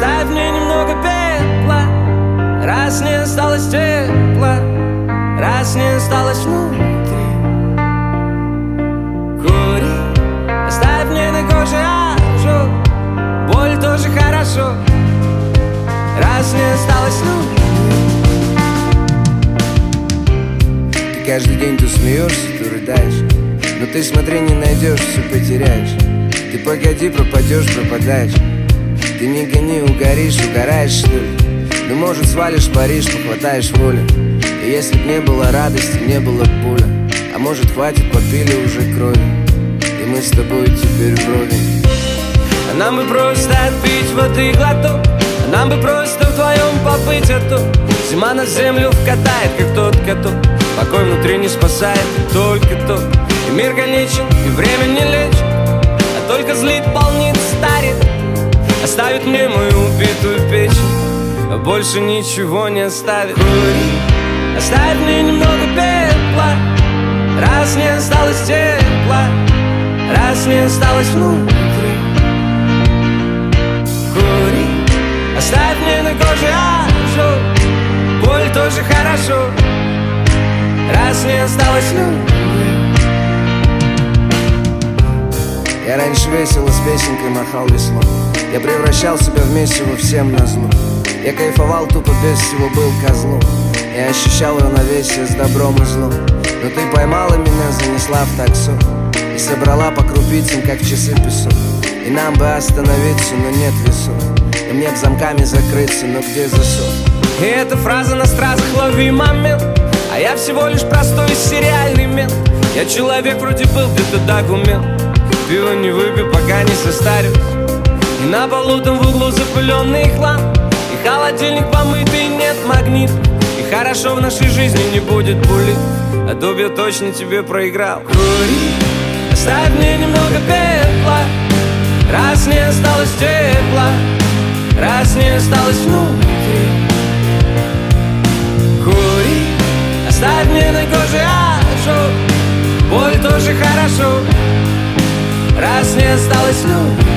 оставь мне немного пепла, раз не осталось тепла, раз не осталось внутри. Кури, оставь мне на коже ожог, боль тоже хорошо, раз не осталось внутри. Ты каждый день то смеешься, то рыдаешь, но ты смотри, не найдешь, все потеряешь. Ты погоди, пропадешь, пропадаешь. Ты не гони, угоришь, угораешь, что ли? Ну, может, свалишь в Париж, похватаешь волю. И если б не было радости, не было б боли. А может, хватит, попили уже крови, и мы с тобой теперь вровень. А нам бы просто отпить воды глоток, а нам бы просто вдвоем побыть, а то зима на землю вкатает, как тот каток. Покой внутри не спасает, только тот. И мир конечен, и время не лечит, а только злит, полнит, старит, оставит мне мою убитую печень, а больше ничего не оставит. Кури, оставь мне немного пепла, раз не осталось тепла, раз не осталось внутри. Кури, оставь мне на коже ожог, боль тоже хорошо, раз не осталось внутри. Я раньше весело с песенкой махал веслом, я превращал себя в месиво всем назло. Я кайфовал тупо без всего, был козлом. Я ощущал равновесие с добром и злом. Но ты поймала меня, занесла в таксо и собрала по крупицам, как часы песок. И нам бы остановиться, но нет весов. И мне б замками закрыться, но где засов? И эта фраза на стразах, лови момент. А я всего лишь простой сериальный мент. Я человек вроде был, где-то документ. Пиво не выпью, пока не состарюсь. И на полу там в углу запыленный хлам, и холодильник помытый, нет магнит. И хорошо в нашей жизни не будет булит, а дуб я точно тебе проиграл. Кури, оставь мне немного пепла, раз не осталось тепла, раз не осталось внутри. Кури, оставь мне на коже ожог, боль тоже хорошо, раз не осталось внутри.